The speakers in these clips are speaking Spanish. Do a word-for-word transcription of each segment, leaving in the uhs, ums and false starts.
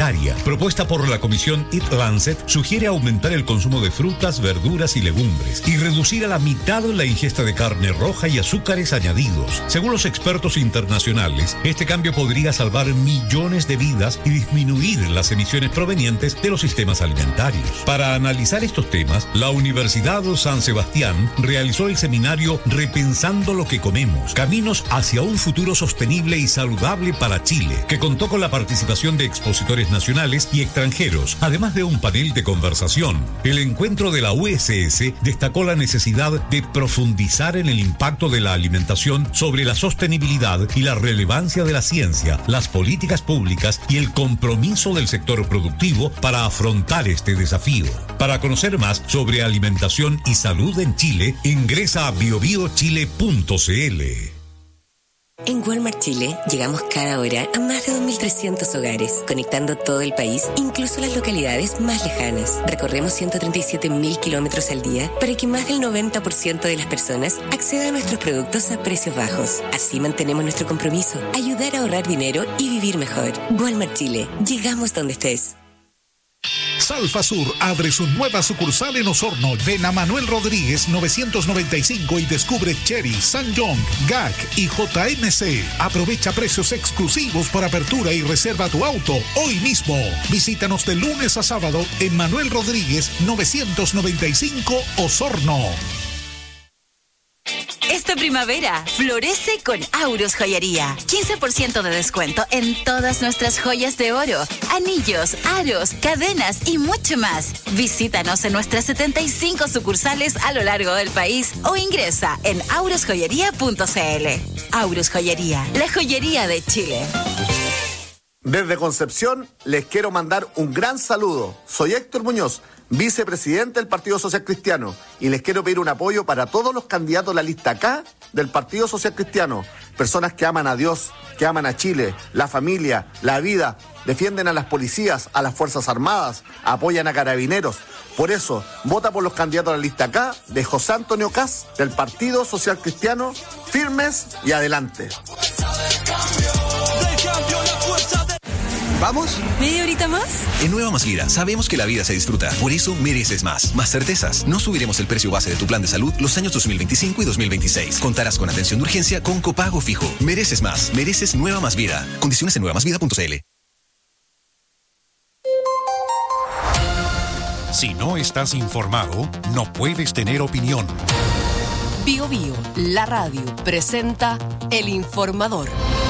alimentaria, propuesta por la comisión Eat Lancet, sugiere aumentar el consumo de frutas, verduras y legumbres y reducir a la mitad la ingesta de carne roja y azúcares añadidos. Según los expertos internacionales, este cambio podría salvar millones de vidas y disminuir las emisiones provenientes de los sistemas alimentarios. Para analizar estos temas, la Universidad San Sebastián realizó el seminario Repensando lo que comemos, caminos hacia un futuro sostenible y saludable para Chile, que contó con la participación de expositores nacionales y extranjeros, además de un panel de conversación. El encuentro de la U S S destacó la necesidad de profundizar en el impacto de la alimentación sobre la sostenibilidad y la relevancia de la ciencia, las políticas públicas y el compromiso del sector productivo para afrontar este desafío. Para conocer más sobre alimentación y salud en Chile, ingresa a bio bio chile punto c l. En Walmart Chile llegamos cada hora a más de dos mil trescientos hogares, conectando todo el país, incluso las localidades más lejanas. Recorremos ciento treinta y siete mil kilómetros al día para que más del noventa por ciento de las personas acceda a nuestros productos a precios bajos. Así mantenemos nuestro compromiso, ayudar a ahorrar dinero y vivir mejor. Walmart Chile, llegamos donde estés. Salfasur abre su nueva sucursal en Osorno. Ven a Manuel Rodríguez novecientos noventa y cinco y descubre Chery, Sanyong, G A C y J M C. Aprovecha precios exclusivos por apertura y reserva tu auto hoy mismo. Visítanos de lunes a sábado en Manuel Rodríguez novecientos noventa y cinco Osorno. Esta primavera, florece con Aurus Joyería. quince por ciento de descuento en todas nuestras joyas de oro, anillos, aros, cadenas y mucho más. Visítanos en nuestras setenta y cinco sucursales a lo largo del país o ingresa en aurus joyería punto c l. Aurus Joyería, la joyería de Chile. Desde Concepción, les quiero mandar un gran saludo. Soy Héctor Muñoz, vicepresidente del Partido Social Cristiano, y les quiero pedir un apoyo para todos los candidatos de la lista K del Partido Social Cristiano. Personas que aman a Dios, que aman a Chile, la familia, la vida, defienden a las policías, a las Fuerzas Armadas, apoyan a carabineros. Por eso, vota por los candidatos de la lista K de José Antonio Kast del Partido Social Cristiano, firmes y adelante. ¿Vamos? ¿Media horita más? En Nueva Más Vida sabemos que la vida se disfruta. Por eso mereces más. Más certezas. No subiremos el precio base de tu plan de salud los años dos mil veinticinco y dos mil veintiséis. Contarás con atención de urgencia con copago fijo. Mereces más. Mereces Nueva Más Vida. Condiciones en nueva más vida punto c l. Si no estás informado, no puedes tener opinión. Bio Bio, la radio, presenta El Informador.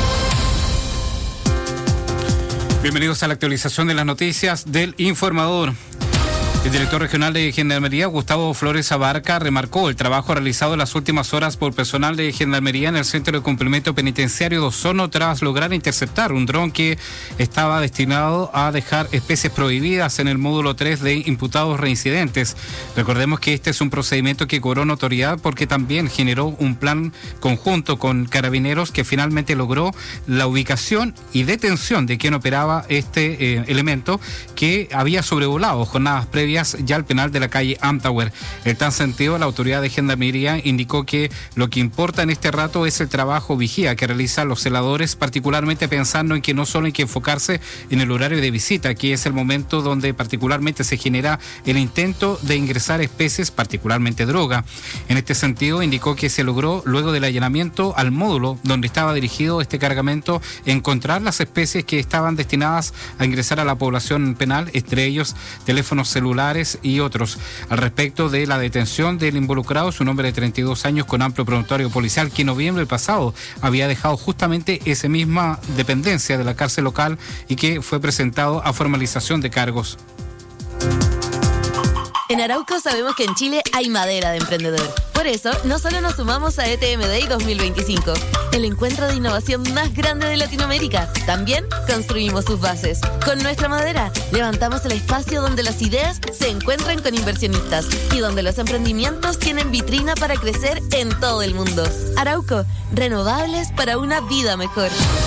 Bienvenidos a la actualización de las noticias del Informador. El director regional de Gendarmería, Gustavo Flores Abarca, remarcó el trabajo realizado en las últimas horas por personal de Gendarmería en el Centro de Cumplimiento Penitenciario de Osorno tras lograr interceptar un dron que estaba destinado a dejar especies prohibidas en el módulo tres de imputados reincidentes. Recordemos que este es un procedimiento que cobró notoriedad porque también generó un plan conjunto con Carabineros que finalmente logró la ubicación y detención de quien operaba este eh, elemento que había sobrevolado jornadas previas ya al penal de la calle Amtower. En tal sentido, la autoridad de Gendarmería indicó que lo que importa en este rato es el trabajo vigía que realizan los celadores, particularmente pensando en que no solo hay que enfocarse en el horario de visita, que es el momento donde particularmente se genera el intento de ingresar especies, particularmente droga. En este sentido, indicó que se logró, luego del allanamiento al módulo donde estaba dirigido este cargamento, encontrar las especies que estaban destinadas a ingresar a la población penal, entre ellos teléfonos celulares y otros. Al respecto de la detención del involucrado, es un hombre de treinta y dos años con amplio prontuario policial que en noviembre pasado había dejado justamente esa misma dependencia de la cárcel local y que fue presentado a formalización de cargos. En Arauco sabemos que en Chile hay madera de emprendedor. Por eso, no solo nos sumamos a E T M Day dos mil veinticinco, el encuentro de innovación más grande de Latinoamérica, también construimos sus bases. Con nuestra madera, levantamos el espacio donde las ideas se encuentran con inversionistas y donde los emprendimientos tienen vitrina para crecer en todo el mundo. Arauco, renovables para una vida mejor.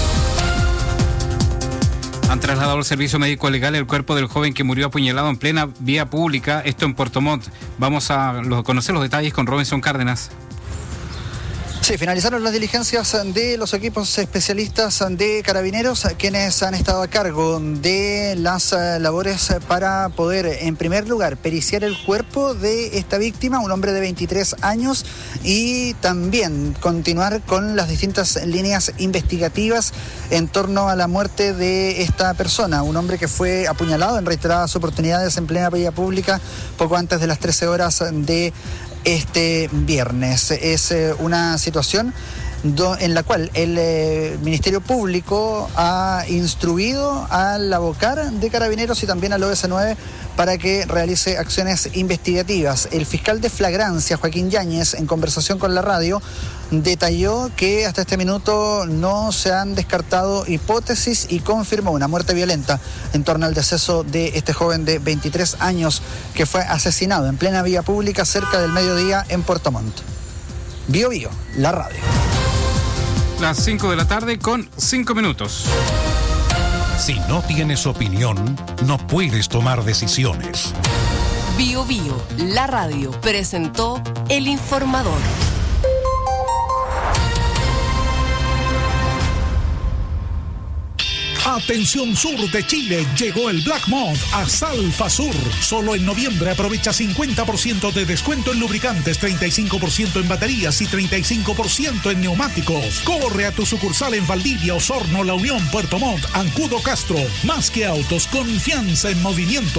Han trasladado al servicio médico legal el cuerpo del joven que murió apuñalado en plena vía pública, esto en Puerto Montt. Vamos a conocer los detalles con Robinson Cárdenas. Sí, finalizaron las diligencias de los equipos especialistas de Carabineros, quienes han estado a cargo de las labores para poder, en primer lugar, periciar el cuerpo de esta víctima, un hombre de veintitrés años, y también continuar con las distintas líneas investigativas en torno a la muerte de esta persona, un hombre que fue apuñalado en reiteradas oportunidades en plena vía pública poco antes de las trece horas de este viernes. Es eh, una situación do, en la cual el eh, Ministerio Público ha instruido al Abocar de Carabineros y también al O S nueve para que realice acciones investigativas. El fiscal de flagrancia, Joaquín Yáñez, en conversación con la radio, detalló que hasta este minuto no se han descartado hipótesis y confirmó una muerte violenta en torno al deceso de este joven de veintitrés años que fue asesinado en plena vía pública cerca del mediodía en Puerto Montt. Bio Bio, la radio. Las cinco de la tarde con cinco minutos. Si no tienes opinión, no puedes tomar decisiones. Bio Bio, la radio, presentó El Informador. Atención sur de Chile, llegó el Black Month a Salfa Sur. Solo en noviembre aprovecha cincuenta por ciento de descuento en lubricantes, treinta y cinco por ciento en baterías y treinta y cinco por ciento en neumáticos. Corre a tu sucursal en Valdivia, Osorno, La Unión, Puerto Montt, Ancudo, Castro. Más que autos, confianza en movimiento.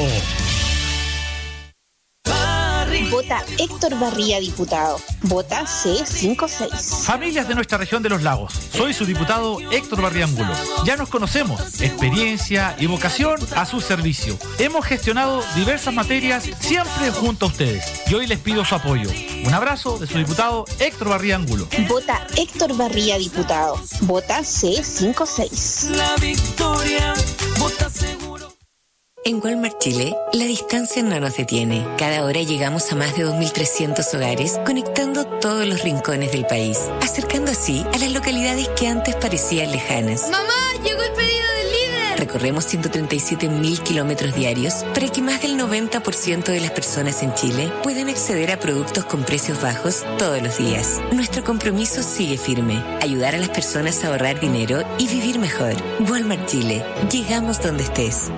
Vota Héctor Barría, diputado. Vota C cincuenta y seis. Familias de nuestra región de los lagos. Soy su diputado Héctor Barría Angulo. Ya nos conocemos. Experiencia y vocación a su servicio. Hemos gestionado diversas materias siempre junto a ustedes. Y hoy les pido su apoyo. Un abrazo de su diputado Héctor Barría Angulo. Vota Héctor Barría, diputado. Vota C cincuenta y seis. La victoria, vota seguro. En Walmart Chile, la distancia no nos detiene. Cada hora llegamos a más de dos mil trescientos hogares, conectando todos los rincones del país, acercando así a las localidades que antes parecían lejanas. ¡Mamá, llegó el pedido del líder! Recorremos ciento treinta y siete mil kilómetros diarios para que más del noventa por ciento de las personas en Chile puedan acceder a productos con precios bajos todos los días. Nuestro compromiso sigue firme: ayudar a las personas a ahorrar dinero y vivir mejor. Walmart Chile, llegamos donde estés.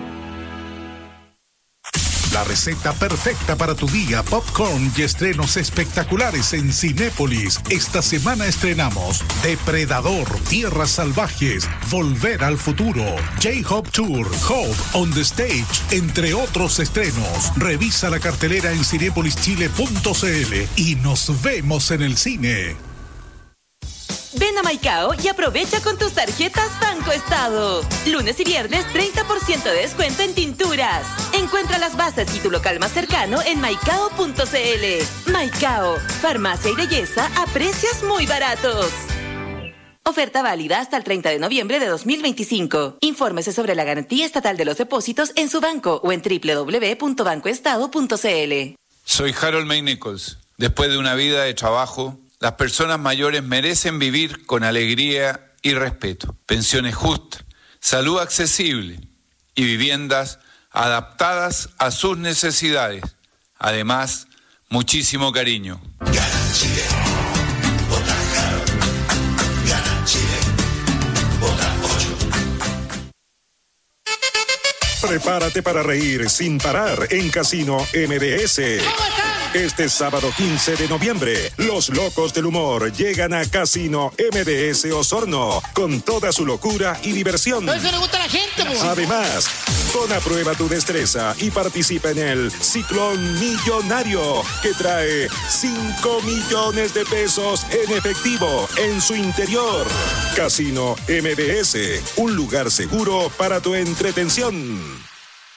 La receta perfecta para tu día, popcorn y estrenos espectaculares en Cinépolis. Esta semana estrenamos Depredador, Tierras Salvajes, Volver al Futuro, J-Hop Tour, Hope on the Stage, entre otros estrenos. Revisa la cartelera en cinépolis chile punto c l y nos vemos en el cine. Ven a Maicao y aprovecha con tus tarjetas Banco Estado. Lunes y viernes, treinta por ciento de descuento en tinturas. Encuentra las bases y tu local más cercano en maicao punto c l. Maicao, farmacia y belleza a precios muy baratos. Oferta válida hasta el treinta de noviembre de dos mil veinticinco. Infórmese sobre la garantía estatal de los depósitos en su banco o en doble u doble u doble u punto banco estado punto c l. Soy Harold May Nichols. Después de una vida de trabajo, las personas mayores merecen vivir con alegría y respeto. Pensiones justas, salud accesible y viviendas adaptadas a sus necesidades. Además, muchísimo cariño. Gana Chile. Vota Harold. Gana Chile. Vota ocho. Prepárate para reír sin parar en Casino M D S. Este sábado quince de noviembre, los locos del humor llegan a Casino M D S Osorno con toda su locura y diversión. Eso le gusta a la gente, pues. Además, pon a prueba tu destreza y participa en el Ciclón Millonario, que trae cinco millones de pesos en efectivo en su interior. Casino M D S, un lugar seguro para tu entretención.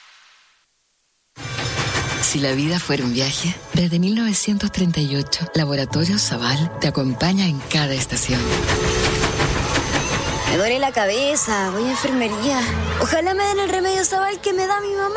Si la vida fuera un viaje, desde mil novecientos treinta y ocho, Laboratorio Zaval te acompaña en cada estación. Me duele la cabeza, voy a enfermería. Ojalá me den el remedio Zaval que me da mi mamá.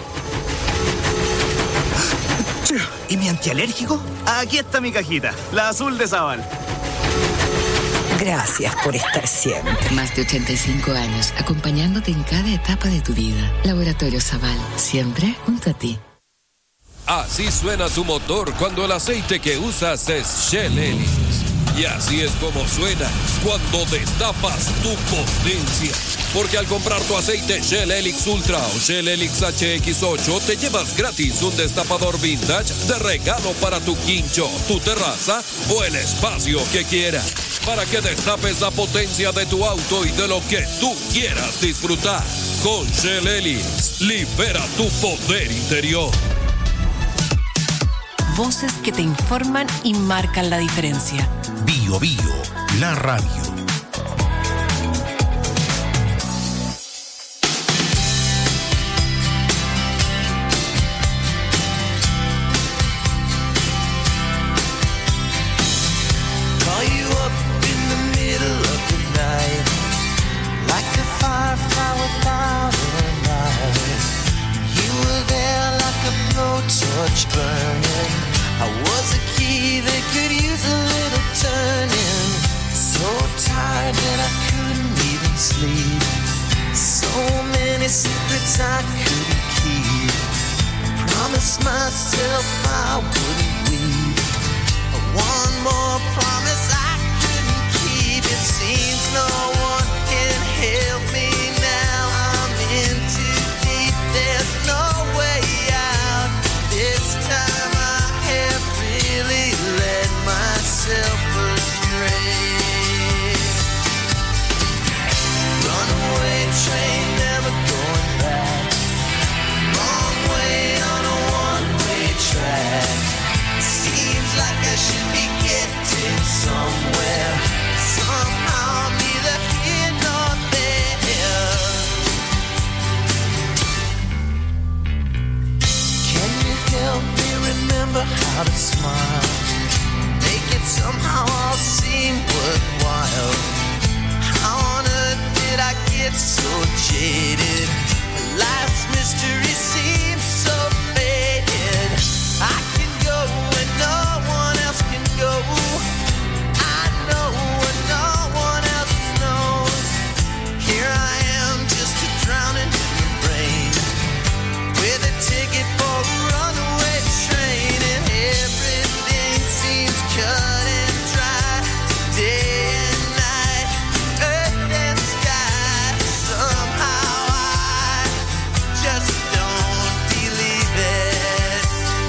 ¿Y mi antialérgico? Aquí está mi cajita, la azul de Zaval. Gracias por estar siempre. Más de ochenta y cinco años, acompañándote en cada etapa de tu vida. Laboratorio Zaval, siempre junto a ti. Así suena tu motor cuando el aceite que usas es Shell Helix. Y así es como suena cuando destapas tu potencia. Porque al comprar tu aceite Shell Helix Ultra o Shell Helix H X ocho, te llevas gratis un destapador vintage de regalo para tu quincho, tu terraza o el espacio que quieras. Para que destapes la potencia de tu auto y de lo que tú quieras disfrutar. Con Shell Helix, libera tu poder interior. Voces que te informan y marcan la diferencia. Bio Bio, la radio. Torch burning. I was a key that could use a little turning. So tired that I couldn't even sleep. So many secrets I couldn't keep. I promised myself I wouldn't weep. One more promise I couldn't keep. It seems no one can help me now. I'm in too deep. There's no way out. This time I have really led myself astray. Runaway train, never going back. Wrong way on a one-way track. Seems like I should be getting somewhere. Somehow I'm neither here nor there. Can you help me remember how to smile? Make it somehow all seem worthwhile. How on earth did I get so jaded? Life's mystery seems so faded. I can go where no one else can go. I know where no one else knows. Here I am, just a drowning in the rain, with a ticket for a runaway train, and everything seems cut and dry. Day and night, earth and sky. Somehow I just don't believe it.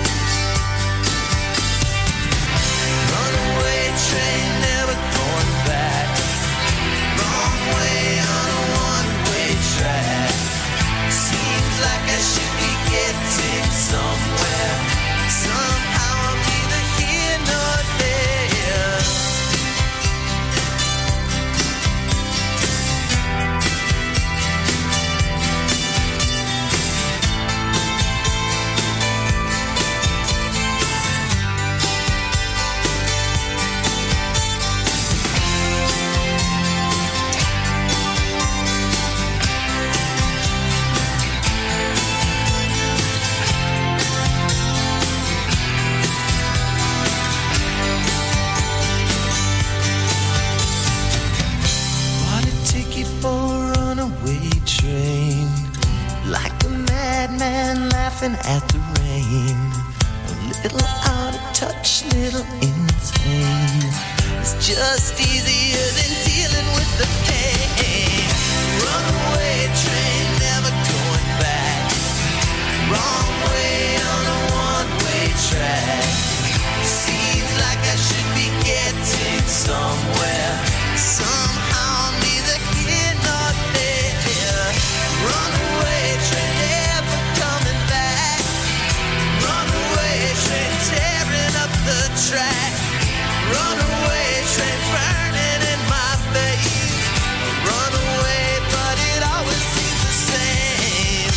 Runaway train, never going back. Wrong way on a one-way track. Seems like I should be getting somewhere. Somehow I'm neither here nor there. Bought a ticket for a runaway train, like a madman laughing at the rain. A little out of touch, little insane. It's just easier than dealing with the pain. Runaway train, never going back. Wrong way on a one-way track. Seems like I should be getting somewhere. Somehow I'm neither here nor there. Runaway train, never coming back. Runaway train, tearing up the track. Runaway train, burning in my face. Runaway, but it always seems the same.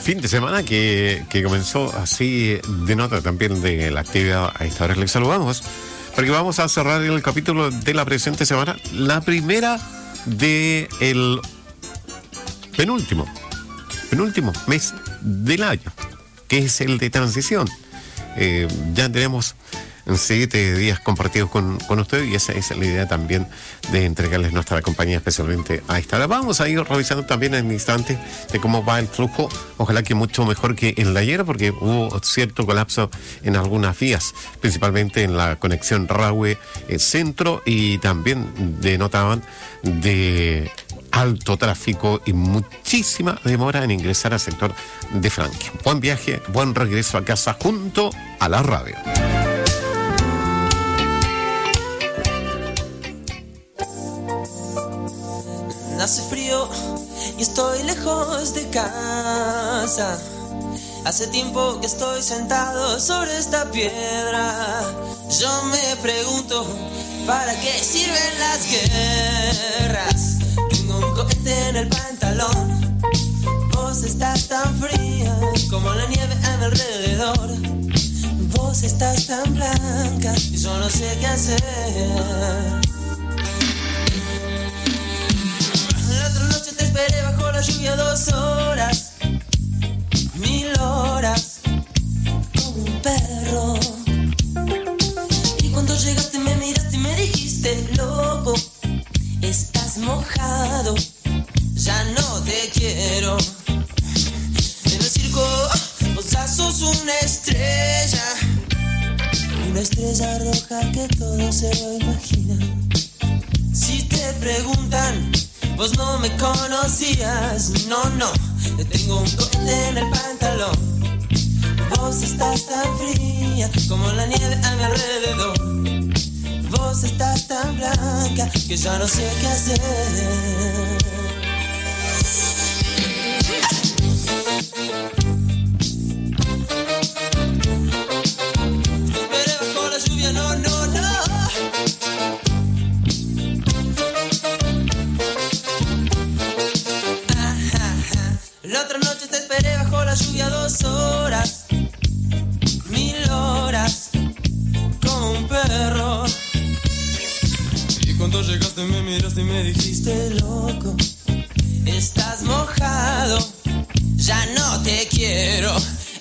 fin de semana que, que comenzó así de nota también de la actividad. A esta hora les saludamos porque vamos a cerrar el capítulo de la presente semana, la primera de el penúltimo penúltimo mes del año, que es el de transición. Eh, ya tenemos siete días compartidos con, con ustedes y esa, esa es la idea también de entregarles nuestra compañía, especialmente a esta hora. Vamos a ir revisando también en instantes de cómo va el flujo, ojalá que mucho mejor que el de ayer, porque hubo cierto colapso en algunas vías, principalmente en la conexión Rahue eh, Centro, y también denotaban de alto tráfico y muchísima demora en ingresar al sector de Franque. Buen viaje, buen regreso a casa junto a la radio. Hace frío y estoy lejos de casa. Hace tiempo que estoy sentado sobre esta piedra. Yo me pregunto, ¿para qué sirven las guerras? Tengo un cohete en el pantalón. Vos estás tan fría como la nieve a mi alrededor. Vos estás tan blanca y yo no sé qué hacer. Esperé bajo la lluvia dos horas, mil horas, como un perro. Y cuando llegaste me miraste y me dijiste, loco, estás mojado, ya no te quiero. En el circo vos ya sos una estrella, una estrella roja que todo se lo imagina. Si te preguntan, vos no me conocías, no, no, te tengo un cohete en el pantalón. Vos estás tan fría como la nieve a mi alrededor. Vos estás tan blanca que ya no sé qué hacer. Esperé bajo la lluvia, no, no, no. La otra noche te esperé bajo la lluvia dos horas, mil horas, como un perro. Y cuando llegaste me miraste y me dijiste, loco, estás mojado, ya no te quiero.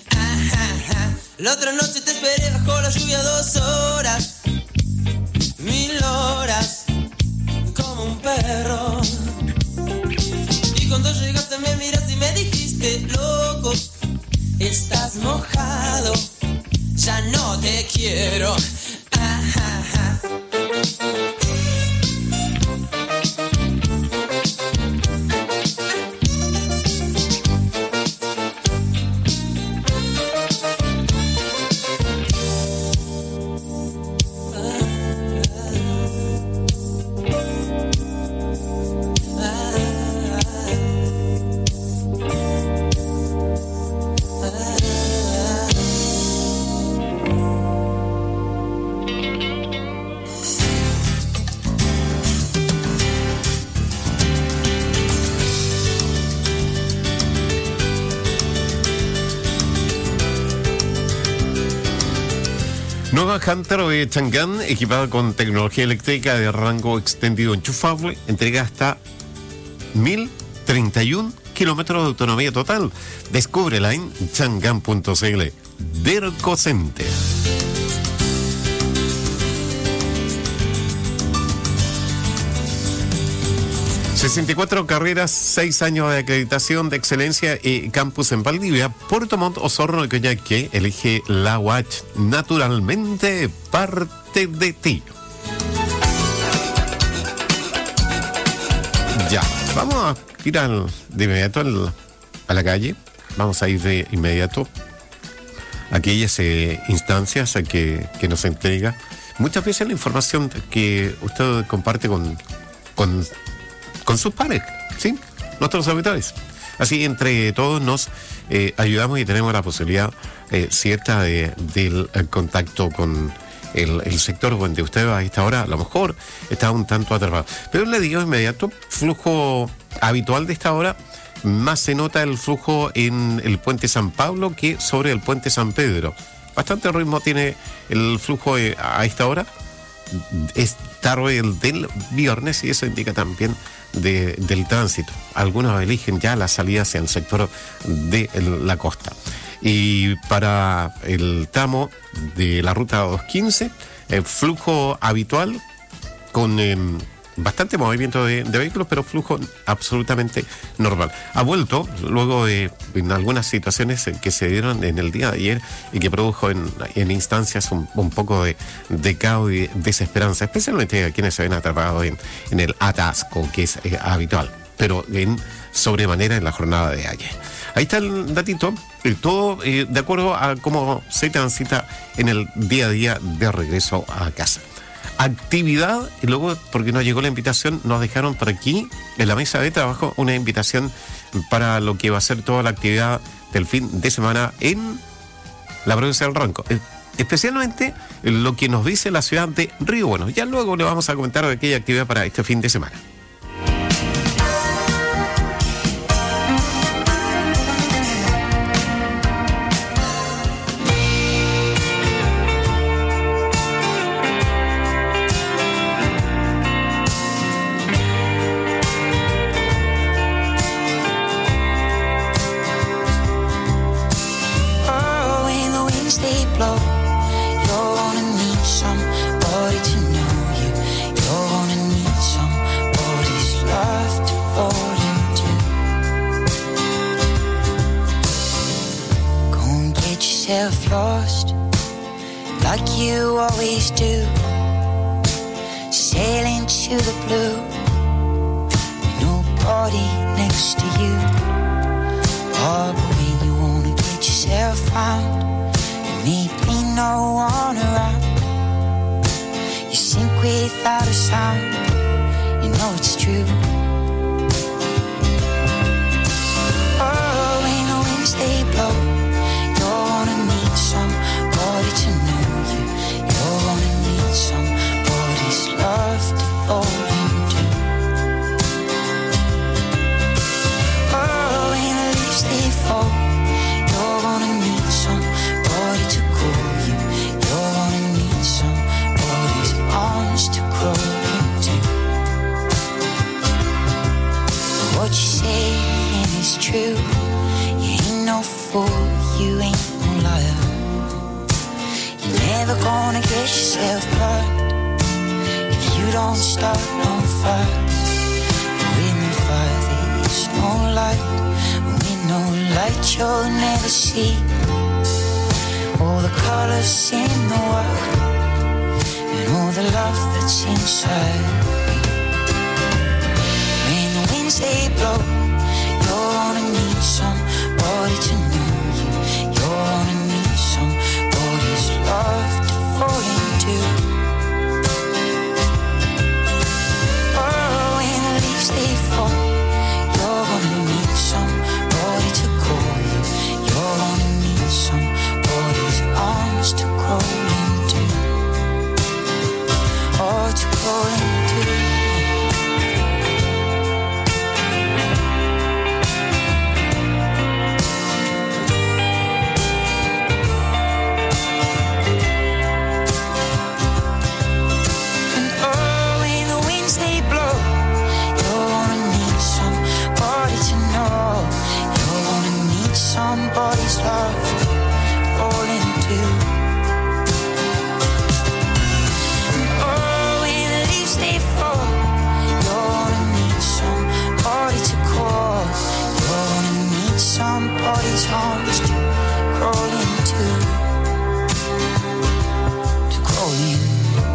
La otra noche te esperé bajo la lluvia dos horas, mil horas, como un perro. Y cuando llegaste me miraste y me dijiste, loco, estás mojado, ya no te quiero. Ah, ah, ah. Nueva Hunter de Chang'an, equipada con tecnología eléctrica de rango extendido enchufable, entrega hasta mil treinta y uno kilómetros de autonomía total. Descúbrela en chang'an punto c l. Derco Center. sesenta y cuatro carreras, seis años de acreditación de excelencia y campus en Valdivia, Puerto Montt, Osorno y Coyhaique. Elige la U A C, naturalmente parte de ti. Ya, vamos a ir al, de inmediato al, a la calle. Vamos a ir de inmediato a aquellas eh, instancias a que, que nos entrega muchas veces la información que usted comparte con, con con sus pares, ¿sí? Nuestros auditores. Así, entre todos nos eh, ayudamos y tenemos la posibilidad eh, cierta de, del contacto con el, el sector donde usted a esta hora a lo mejor está un tanto atrapado. Pero le digo inmediato, flujo habitual de esta hora más se nota el flujo en el puente San Pablo que sobre el puente San Pedro. Bastante ritmo tiene el flujo eh, a esta hora. Es tarde el del viernes y eso indica también de, del tránsito. Algunos eligen ya la salida hacia el sector de el, la costa. Y para el tramo de la ruta doscientos quince, el flujo habitual con eh, bastante movimiento de, de vehículos, pero flujo absolutamente normal. Ha vuelto luego de en algunas situaciones que se dieron en el día de ayer y que produjo en, en instancias un, un poco de, de caos y desesperanza, especialmente a quienes se ven atrapados en, en el atasco que es eh, habitual, pero en sobremanera en la jornada de ayer. Ahí está el datito, eh, todo eh, de acuerdo a cómo se transita en el día a día de regreso a casa. Actividad, y luego, porque nos llegó la invitación, nos dejaron por aquí, en la mesa de trabajo, una invitación para lo que va a ser toda la actividad del fin de semana en la provincia del Ranco. Eh, especialmente lo que nos dice la ciudad de Río Bueno. Ya luego le vamos a comentar de aquella actividad para este fin de semana. Lost like you always do, sailing to the blue, nobody next to you. Oh, but when you wanna get yourself found, there may be no one around. You sink without a sound, you know it's true. Oh, when the winds they blow, somebody to know you. You're gonna need somebody's love to fall into. Oh, when the leaves they fall, you're gonna need somebody to call you. You're gonna need somebody's arms to crawl into. What you saying is true. You ain't no fool, you ain't no liar. Never gonna get yourself burned if you don't start on fire. With no fire there is no light. With no light you'll never see all the colors in the world and all the love that's inside. When the winds they blow, you're gonna need somebody to know you. You're gonna need somebody's love to fall into. Oh, when the leaves they fall, you're gonna need somebody to call you. You're gonna need somebody's arms to crawl into. Oh, to crawl into. Somebody's love fall into. Oh, when the leaves they fall, you're gonna need somebody to call. You're gonna need somebody's arms to crawl into. To crawl into.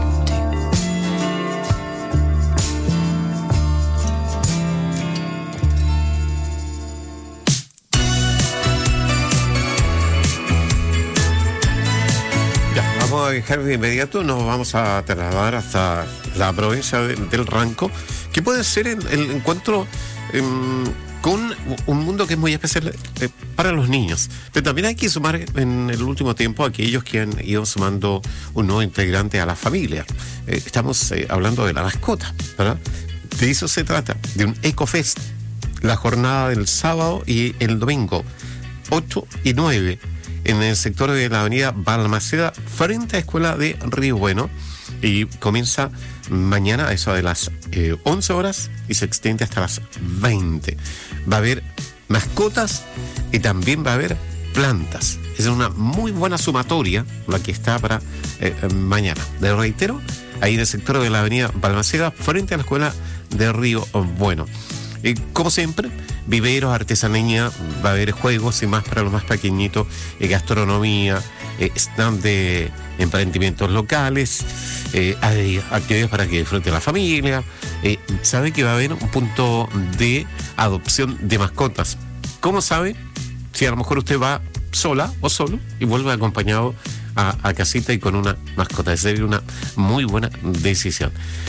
Vamos a dejar de inmediato, nos vamos a trasladar hasta la provincia de, del Ranco, que puede ser el, el encuentro eh, con un mundo que es muy especial eh, para los niños. Pero también hay que sumar en el último tiempo a aquellos que han ido sumando un nuevo integrante a la familia. Eh, estamos eh, hablando de la mascota, ¿verdad? De eso se trata, de un EcoFest. la jornada del sábado y el domingo, ocho y nueve, en el sector de la avenida Balmaceda, frente a Escuela de Río Bueno, y comienza mañana a eso de las eh, once horas y se extiende hasta las veinte. Va a haber mascotas y también va a haber plantas. Es una muy buena sumatoria la que está para eh, mañana. Les reitero, ahí en el sector de la avenida Balmaceda, frente a la Escuela de Río Bueno. Eh, como siempre, viveros, artesanía, va a haber juegos y más para los más pequeñitos, eh, gastronomía, eh, stand de emprendimientos locales, eh, hay actividades para que disfrute la familia. Eh, sabe que va a haber un punto de adopción de mascotas. ¿Cómo sabe? Si a lo mejor usted va sola o solo y vuelve acompañado a, a casita y con una mascota. Sería una muy buena decisión.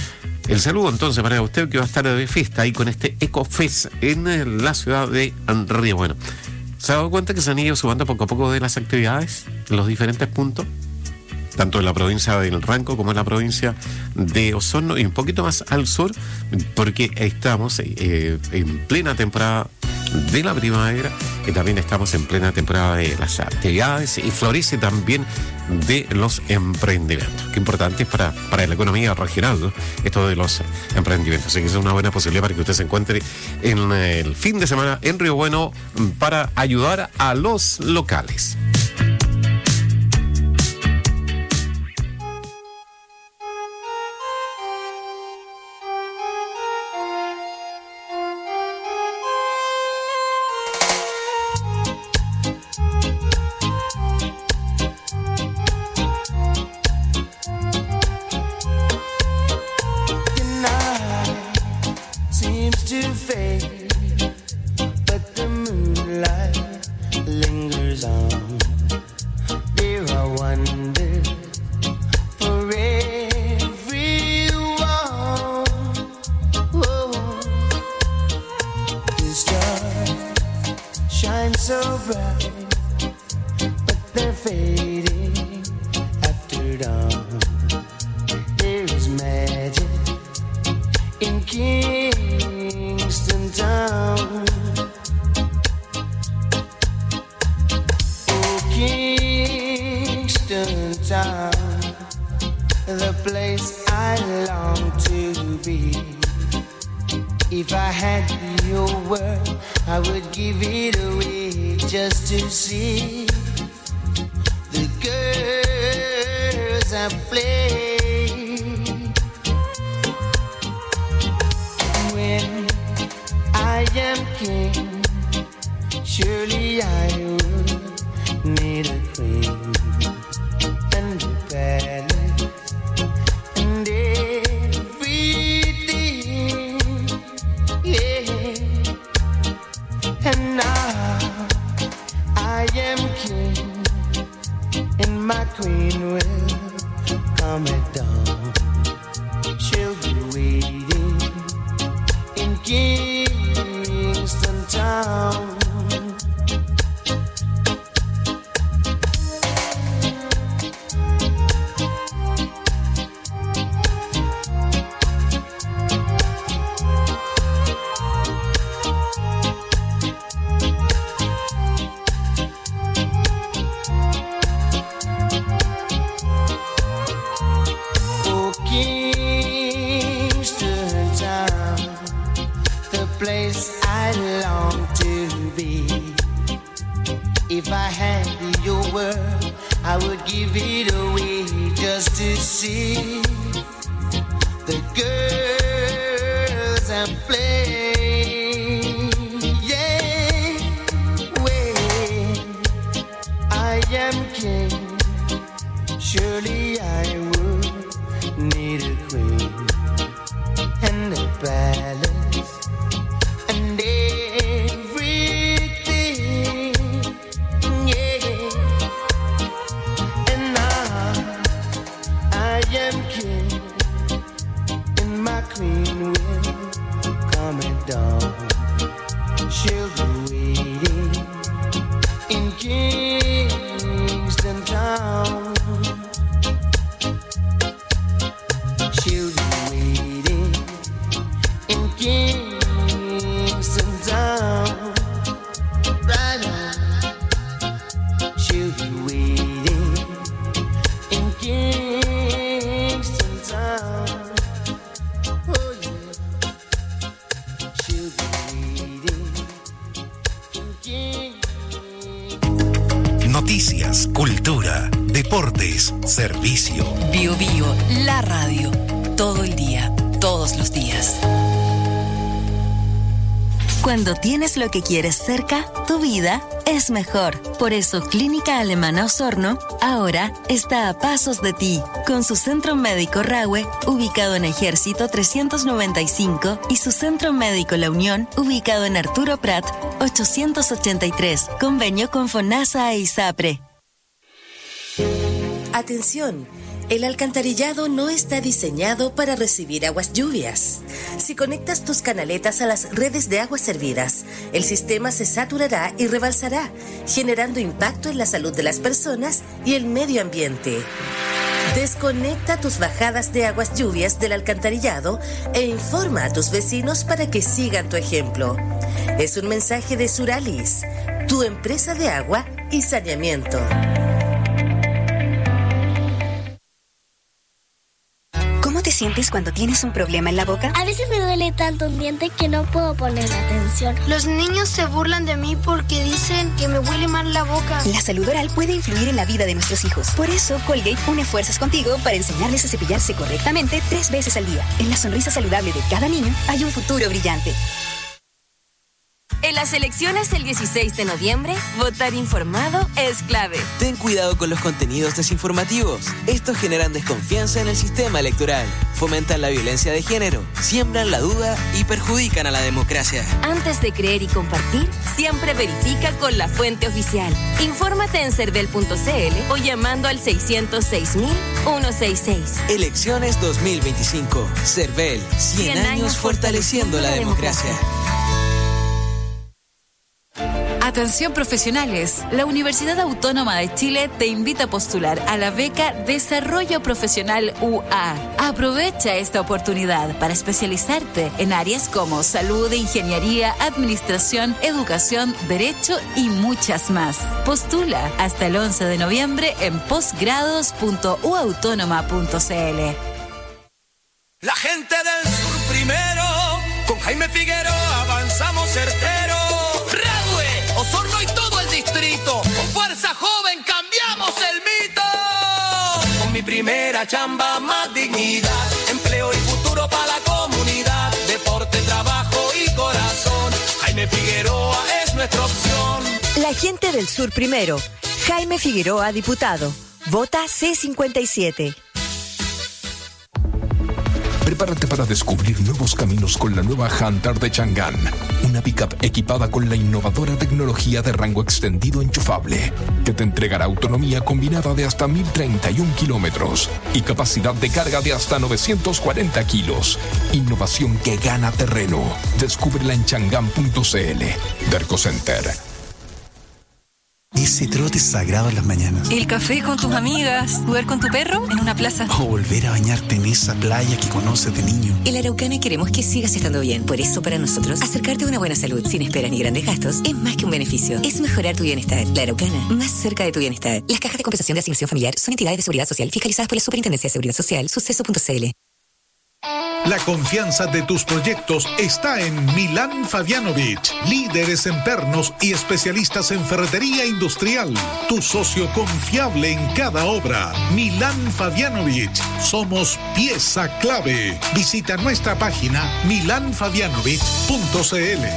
El saludo entonces para usted que va a estar de fiesta ahí con este EcoFest en la ciudad de Río Bueno. ¿Se ha dado cuenta que se han ido sumando poco a poco de las actividades en los diferentes puntos? Tanto en la provincia del Ranco como en la provincia de Osorno y un poquito más al sur, porque estamos eh, en plena temporada de la primavera y también estamos en plena temporada de las actividades y florece también de los emprendimientos. Qué importante es para, para la economía regional, ¿no? Esto de los emprendimientos. Así que es una buena posibilidad para que usted se encuentre en el fin de semana en Río Bueno para ayudar a los locales. Kingston Town. es servicio. Bio Bio, la radio. Todo el día, todos los días. Cuando tienes lo que quieres cerca, tu vida es mejor. Por eso Clínica Alemana Osorno ahora está a pasos de ti, con su centro médico Rahue, ubicado en Ejército trescientos noventa y cinco, y su centro médico La Unión, ubicado en Arturo Prat ochocientos ochenta y tres, convenio con FONASA e ISAPRE. Atención, el alcantarillado no está diseñado para recibir aguas lluvias. Si conectas tus canaletas a las redes de aguas servidas, el sistema se saturará y rebalsará, generando impacto en la salud de las personas y el medio ambiente. Desconecta tus bajadas de aguas lluvias del alcantarillado e informa a tus vecinos para que sigan tu ejemplo. Es un mensaje de Suralis, tu empresa de agua y saneamiento. ¿Cómo te sientes cuando tienes un problema en la boca? A veces me duele tanto un diente que no puedo poner atención. Los niños se burlan de mí porque dicen que me huele mal la boca. La salud oral puede influir en la vida de nuestros hijos. Por eso, Colgate une fuerzas contigo para enseñarles a cepillarse correctamente tres veces al día. En la sonrisa saludable de cada niño hay un futuro brillante. En las elecciones del dieciséis de noviembre, votar informado es clave. Ten cuidado con los contenidos desinformativos. Estos generan desconfianza en el sistema electoral, fomentan la violencia de género, siembran la duda y perjudican a la democracia. Antes de creer y compartir, siempre verifica con la fuente oficial. Infórmate en cervel punto c l o llamando al seiscientos seis mil ciento sesenta y seis. Elecciones dos mil veinticinco. Cervel, cien años fortaleciendo la democracia. Atención profesionales, la Universidad Autónoma de Chile te invita a postular a la beca Desarrollo Profesional U A. Aprovecha esta oportunidad para especializarte en áreas como salud, ingeniería, administración, educación, derecho y muchas más. Postula hasta el once de noviembre en posgrados punto u autónoma punto c l. La gente del sur primero, con Jaime Figueroa avanzamos certero. Radue, Osorno y todo el distrito, con fuerza joven cambiamos el mito. Con mi primera chamba más dignidad, empleo y futuro para la comunidad, deporte, trabajo y corazón. Jaime Figueroa es nuestra opción. La gente del sur primero, Jaime Figueroa, diputado. Vota C cincuenta y siete. Prepárate para descubrir nuevos caminos con la nueva Hunter de Chang'an, una pickup equipada con la innovadora tecnología de rango extendido enchufable, que te entregará autonomía combinada de hasta mil treinta y un kilómetros y capacidad de carga de hasta novecientos cuarenta kilos. Innovación que gana terreno. Descúbrela en chang'an punto c l. Derco Center. Ese trote sagrado en las mañanas. El café con tus amigas, jugar con tu perro en una plaza. O volver a bañarte en esa playa que conoces de niño. En La Araucana queremos que sigas estando bien. Por eso, para nosotros, acercarte a una buena salud sin esperas ni grandes gastos es más que un beneficio. Es mejorar tu bienestar. La Araucana, más cerca de tu bienestar. Las cajas de compensación de asignación familiar son entidades de seguridad social fiscalizadas por la Superintendencia de Seguridad Social, suceso punto c l. La confianza de tus proyectos está en Milán Fabianovich, líderes en pernos y especialistas en ferretería industrial. Tu socio confiable en cada obra. Milán Fabianovich, somos pieza clave. Visita nuestra página milán fabianovich punto c l.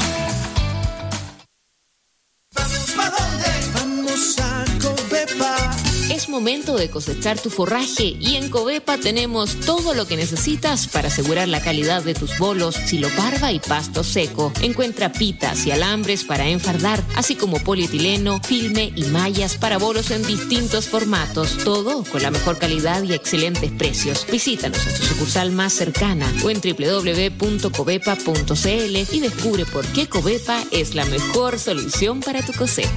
Vamos a Covepa. Es momento de cosechar tu forraje y en Covepa tenemos todo lo que necesitas para asegurar la calidad de tus bolos, siloparva y pasto seco. Encuentra pitas y alambres para enfardar, así como polietileno, filme y mallas para bolos en distintos formatos. Todo con la mejor calidad y excelentes precios. Visítanos en tu sucursal más cercana o en doble u doble u doble u punto covepa punto c l y descubre por qué Covepa es la mejor solución para tu cosecha.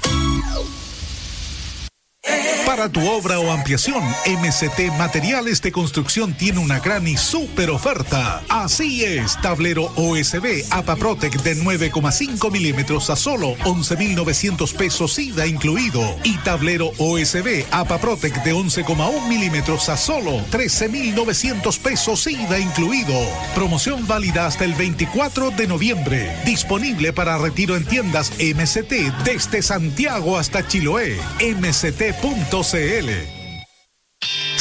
Para tu obra o ampliación, M C T Materiales de Construcción tiene una gran y súper oferta. Así es, tablero O S B APAPROTEC de nueve coma cinco milímetros a solo once mil novecientos pesos I V A incluido. Y tablero O S B APAPROTEC de once coma uno milímetros a solo trece mil novecientos pesos I V A incluido. Promoción válida hasta el veinticuatro de noviembre. Disponible para retiro en tiendas M C T desde Santiago hasta Chiloé. M C T punto c l.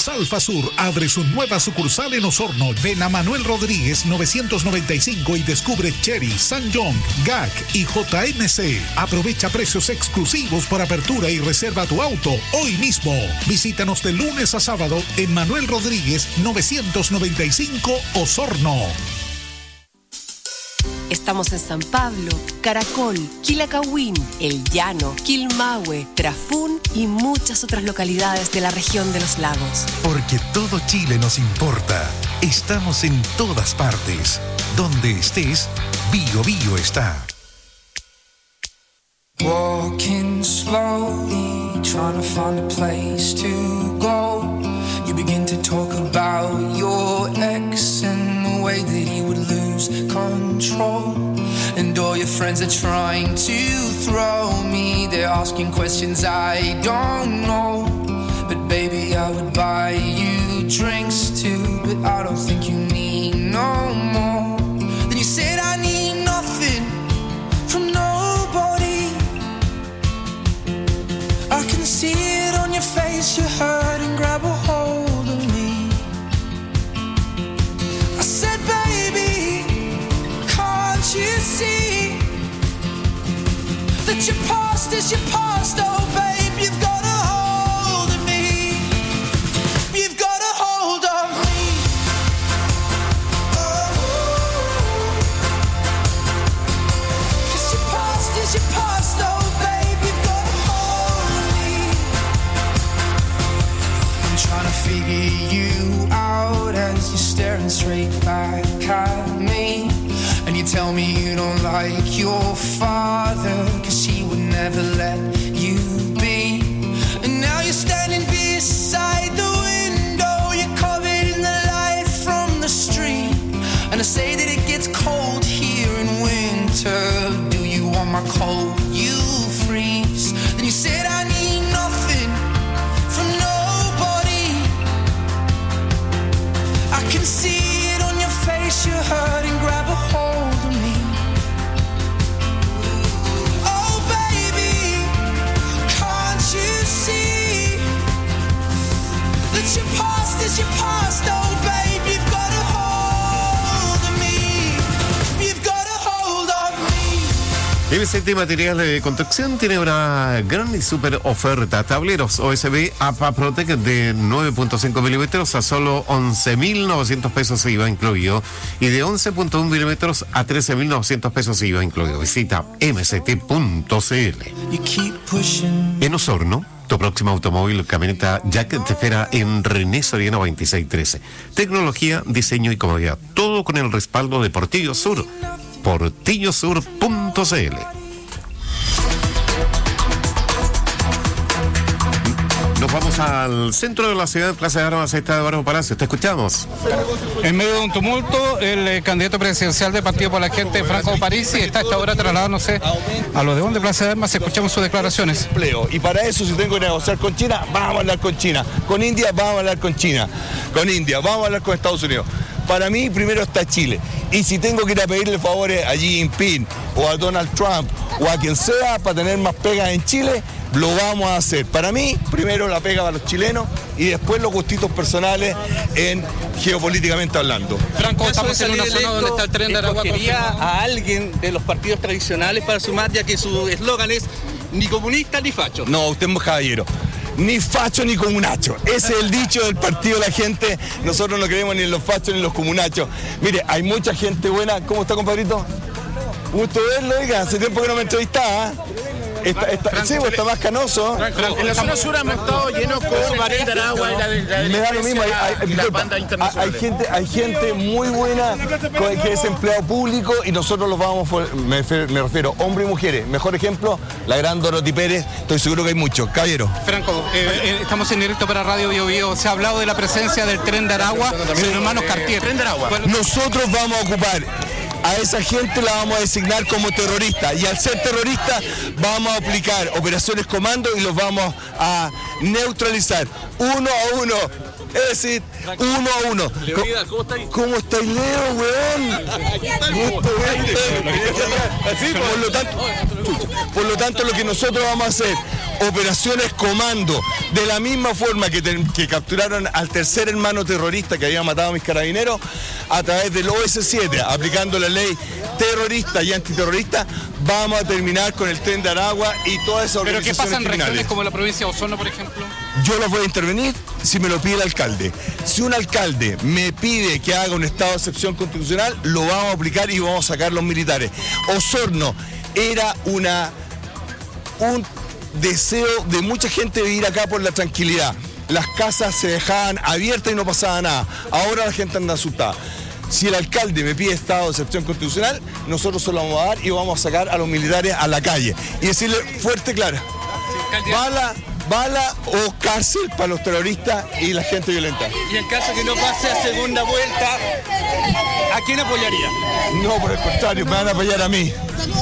Salfa Sur abre su nueva sucursal en Osorno. Ven a Manuel Rodríguez novecientos noventa y cinco y descubre Cherry, Sanjong, G A C y J M C. Aprovecha precios exclusivos por apertura y reserva tu auto hoy mismo. Visítanos de lunes a sábado en Manuel Rodríguez novecientos noventa y cinco Osorno. Estamos en San Pablo, Caracol, Quilacahuín, El Llano, Quilmahue, Trafún y muchas otras localidades de la región de los lagos. Porque todo Chile nos importa. Estamos en todas partes. Donde estés, Bio Bio está. Walking slowly, trying to find a place to go. You begin to talk about your ex and the way that he would lose control. And all your friends are trying to throw me. They're asking questions I don't know. But baby, I would buy you drinks too. But I don't think you need no more. Then you said I need nothing from nobody. I can see it on your face, you're hurting, grab a hold of me. I said, baby, can't you see that your past is your past, oh babe, you've got a hold of me. You've got a hold of me. Oh, 'cause your past is your past, oh babe, you've got a hold of me. I'm trying to figure you out as you're staring straight back at me. And you tell me you don't like your father, 'cause he would never let you be. And now you're standing beside the window, you're covered in the light from the street. And I say that it gets cold here in winter. Do you want my coat? You freeze. Then you said I need nothing from nobody. I can see it on your face, you're hurting, grab a hold of me. Oh baby, can't you see that your past is your past, oh babe, you've got a hold of me. You've got a hold of me. M S T Materiales de Construcción tiene una gran y super oferta. Tableros O S B A P A Protec de nueve punto cinco milímetros a solo once mil novecientos pesos I V A incluido, y de once punto uno milímetros a trece mil novecientos pesos I V A incluido. Visita m s t punto c l. En Osorno, tu próximo automóvil camioneta Jack te espera en René Soriano veintiséis trece. Tecnología, diseño y comodidad. Todo con el respaldo de Portillo Sur. portillo sur punto c l. Nos vamos al centro de la ciudad, Plaza de Armas, está Eduardo Palacio. Te escuchamos. En medio de un tumulto, el eh, candidato presidencial del Partido por la Gente, Franco Parisi, está a esta hora trasladándose a los de Plaza de Armas. Escuchamos sus declaraciones. Y para eso, si tengo que negociar con China, vamos a hablar con China. Con India, vamos a hablar con China. Con India, vamos a hablar con Estados Unidos. Para mí, primero está Chile. Y si tengo que ir a pedirle favores a Xi Jinping o a Donald Trump o a quien sea para tener más pegas en Chile, lo vamos a hacer. Para mí, primero la pega para los chilenos y después los gustitos personales en geopolíticamente hablando. Franco, estamos en una zona donde está el tren de Aragua. Escogería a alguien de los partidos tradicionales para sumar, ya que su eslogan es ni comunista ni facho. No, usted es caballero. Ni facho ni comunacho. Ese es el dicho del partido de la gente. Nosotros no creemos ni en los fachos ni en los comunachos. Mire, hay mucha gente buena. ¿Cómo está, compadrito? Gusto verlo, oiga. Hace tiempo que no me entrevistaba. Está, está, sí, pues está más canoso. Franco, en la zona sur hemos estado llenos con Baril de Aragua y la de la Me da lo mismo. Hay, hay, y la banda internacional. Hay gente, hay gente muy buena que es empleado público y nosotros los vamos, me, me refiero, hombres y mujeres. Mejor ejemplo, la gran Dorothy Pérez. Estoy seguro que hay muchos. Caballero. Franco, eh, eh, estamos en directo para Radio Bio Bio. Se ha hablado de la presencia del tren de Aragua y de los hermanos Cartier. Tren de Aragua. Nosotros vamos a ocupar. A esa gente la vamos a designar como terrorista y al ser terrorista vamos a aplicar operaciones comando y los vamos a neutralizar uno a uno. Es decir, uno a uno. Leonidas, ¿cómo estáis? ¿Cómo estáis, Leo, weón? Gusto verte. Por lo tanto, por lo tanto, lo que nosotros vamos a hacer, operaciones comando, de la misma forma que, te, que capturaron al tercer hermano terrorista que había matado a mis carabineros, a través del O S siete, aplicando la ley terrorista y antiterrorista, vamos a terminar con el Tren de Aragua y todas esas organizaciones criminales. ¿Pero qué pasa en criminales. regiones como la provincia de Osorno, por ejemplo? Yo los voy a intervenir si me lo pide el alcalde. Si un alcalde me pide que haga un estado de excepción constitucional, lo vamos a aplicar y vamos a sacar los militares. Osorno era una un deseo de mucha gente vivir acá por la tranquilidad. Las casas se dejaban abiertas y no pasaba nada. Ahora la gente anda asustada. Si el alcalde me pide estado de excepción constitucional, nosotros se lo vamos a dar y vamos a sacar a los militares a la calle. Y decirle fuerte y clara, bala, bala o cárcel para los terroristas y la gente violenta. Y en caso que no pase a segunda vuelta, ¿a quién apoyaría? No, por el contrario, me van a apoyar a mí.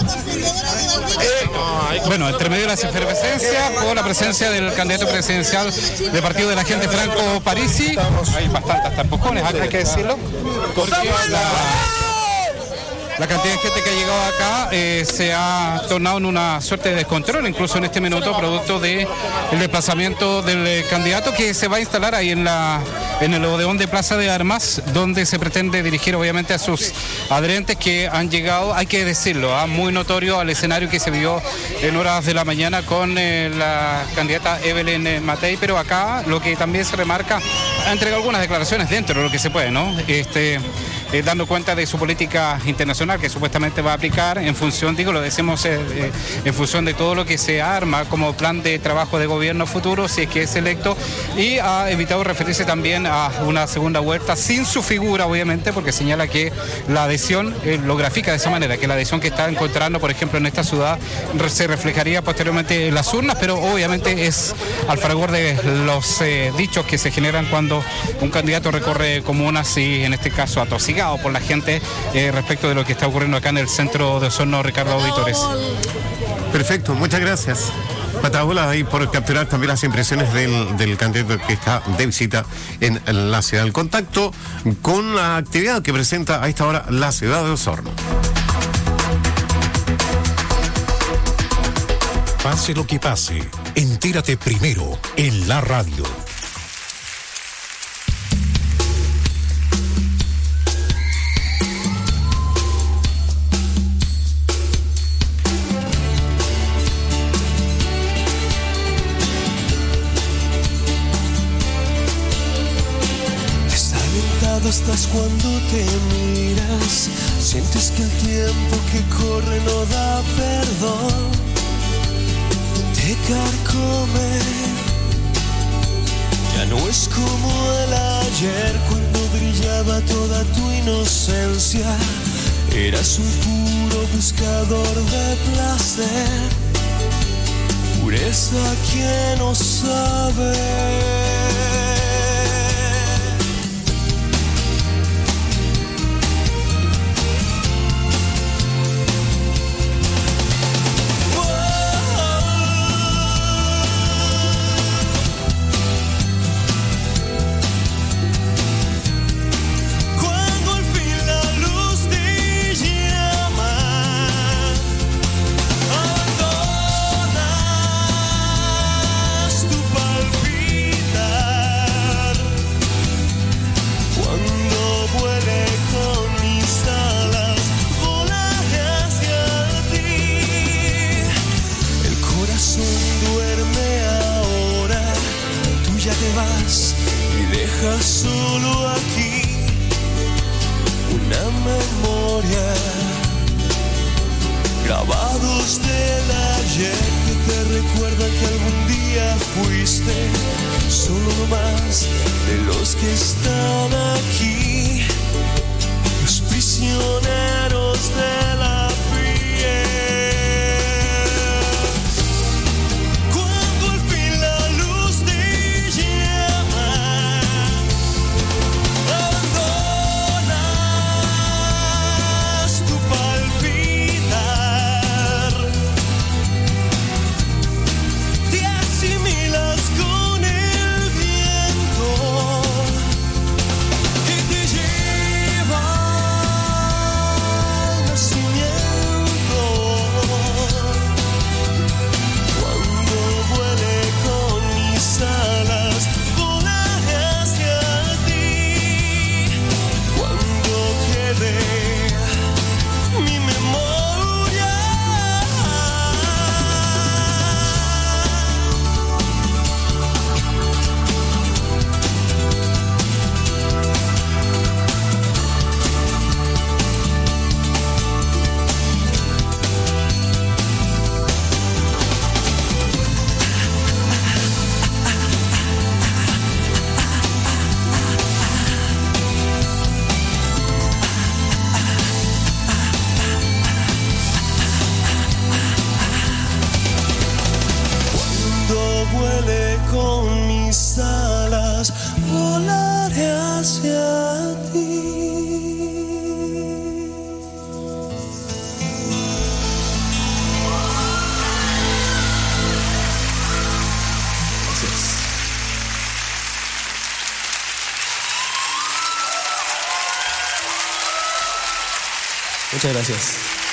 Eh, bueno, entre medio de las efervescencias, con la presencia del candidato presidencial del Partido de la Gente, Franco Parisi, hay bastantes tampocones, acá hay que decirlo, porque la, la cantidad de gente que ha llegado acá eh, se ha tornado en una suerte de descontrol, incluso en este minuto, producto del desplazamiento del eh, candidato que se va a instalar ahí en la en el Odeón de Plaza de Armas, donde se pretende dirigir obviamente a sus adherentes que han llegado, hay que decirlo, ¿eh? muy notorio al escenario que se vio en horas de la mañana con eh, la candidata Evelyn Matei, pero acá lo que también se remarca, ha entregado algunas declaraciones dentro de lo que se puede, ¿no? Este, eh, dando cuenta de su política internacional que supuestamente va a aplicar en función, digo, lo decimos, eh, eh, en función de todo lo que se arma como plan de trabajo de gobierno futuro, si es que es electo, y ha evitado referirse también a una segunda vuelta sin su figura, obviamente, porque señala que la adhesión, eh, lo grafica de esa manera, que la adhesión que está encontrando, por ejemplo, en esta ciudad, se reflejaría posteriormente en las urnas, pero obviamente es al fragor de los eh, dichos que se generan cuando un candidato recorre comunas y, en este caso, atosigado por la gente eh, respecto de lo que está ocurriendo acá en el centro de Osorno, Ricardo Auditores. Perfecto, muchas gracias. Patabola ahí por capturar también las impresiones del, del candidato que está de visita en la ciudad. El contacto con la actividad que presenta a esta hora la ciudad de Osorno. Pase lo que pase, entérate primero en la radio. Estás cuando te miras, sientes que el tiempo que corre no da perdón, te carcome, ya no es como el ayer cuando brillaba toda tu inocencia, eras un puro buscador de placer, pureza que no sabe. Solo aquí una memoria, grabados del ayer que te recuerdan que algún día fuiste solo uno más de los que están aquí, los prisioneros de la piel. Con mirarte hacia ti. Muchas gracias.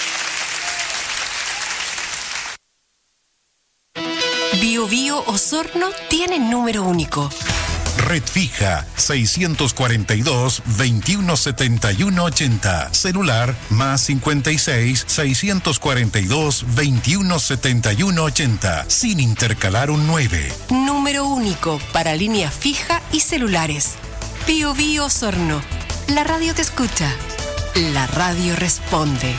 Bio Bio Osorno tiene número único. Red fija seiscientos cuarenta y dos, veintiuno setenta y uno ochenta. Celular más cincuenta y seis, seiscientos cuarenta y dos, veintiuno setenta y uno ochenta. Sin intercalar un nueve. Número único para línea fija y celulares. Bio Bio Osorno. La radio te escucha. La radio responde.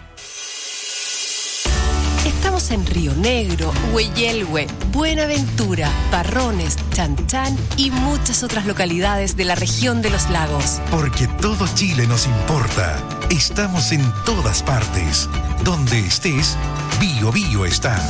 Estamos en Río Negro, Hueyelhue, Buenaventura, Parrones, Chanchán y muchas otras localidades de la región de los lagos. Porque todo Chile nos importa. Estamos en todas partes. Donde estés, Bio Bio está.